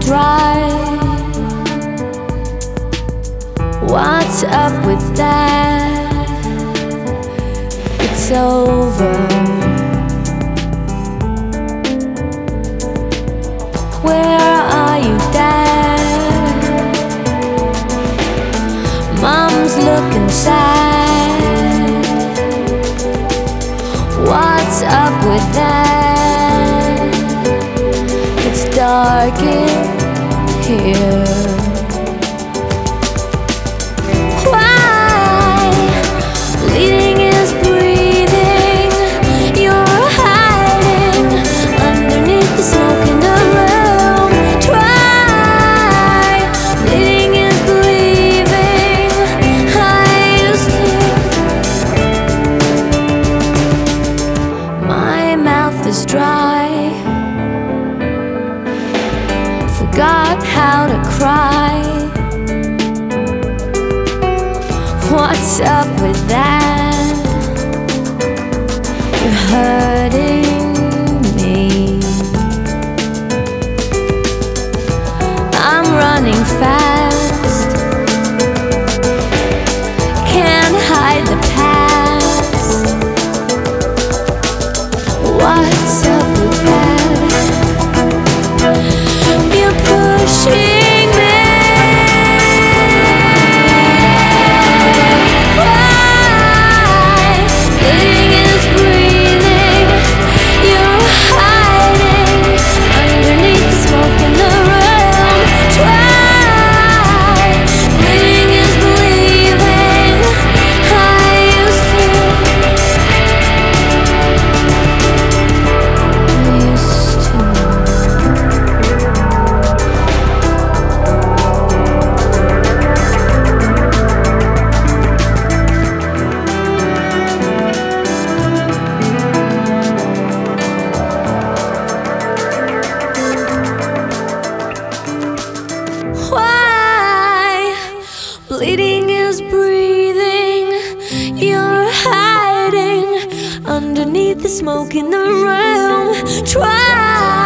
dry. What's up with that? It's over. Where are you, Dad? Mom's looking sad. What's up with that? It's dark in here. Why? Bleeding is breathing. You're hiding underneath the smoke in the room. Try. Bleeding is believing. I used to. My mouth is dry. Forgot how to cry. What's up with that? You're hurting me. I'm running fast. Can't hide the past. What's up with that? You're pushing me. Why? Bleeding is breathing. You're hiding underneath the smoke in the room. Try. Bleeding is believing. I used to. Why? Bleeding is breathing. You're hiding underneath the smoke in the room. Try.